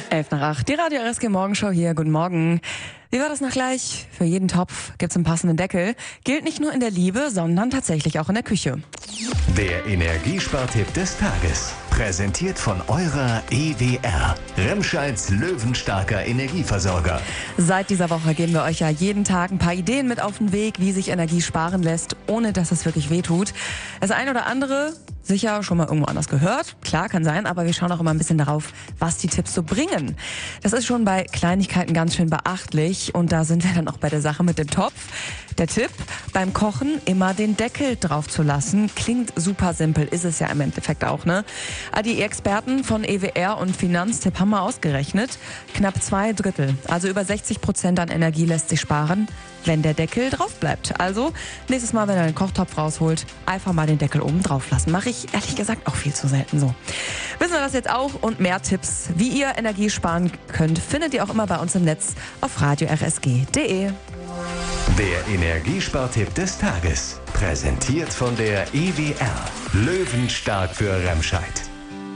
11 nach 8, die Radio RSG Morgenshow hier. Guten Morgen. Wie war das noch gleich? Für jeden Topf gibt's einen passenden Deckel. Gilt nicht nur in der Liebe, sondern tatsächlich auch in der Küche. Der Energiespartipp des Tages. Präsentiert von eurer EWR. Remscheids löwenstarker Energieversorger. Seit dieser Woche geben wir euch ja jeden Tag ein paar Ideen mit auf den Weg, wie sich Energie sparen lässt, ohne dass es wirklich wehtut. Das eine oder andere sicher schon mal irgendwo anders gehört. Klar, kann sein, aber wir schauen auch immer ein bisschen darauf, was die Tipps so bringen. Das ist schon bei Kleinigkeiten ganz schön beachtlich und da sind wir dann auch bei der Sache mit dem Topf. Der Tipp, beim Kochen immer den Deckel drauf zu lassen. Klingt super simpel, ist es ja im Endeffekt auch, ne? Die Experten von EWR und Finanztipp haben mal ausgerechnet, knapp 2/3, also über 60% an Energie lässt sich sparen, wenn der Deckel drauf bleibt. Also nächstes Mal, wenn ihr den Kochtopf rausholt, einfach mal den Deckel oben drauf lassen. Mache ich ehrlich gesagt auch viel zu selten so. Wissen wir das jetzt auch und mehr Tipps, wie ihr Energie sparen könnt, findet ihr auch immer bei uns im Netz auf radio-rsg.de. Der Energiespartipp des Tages. Präsentiert von der EWR. Löwenstark für Remscheid.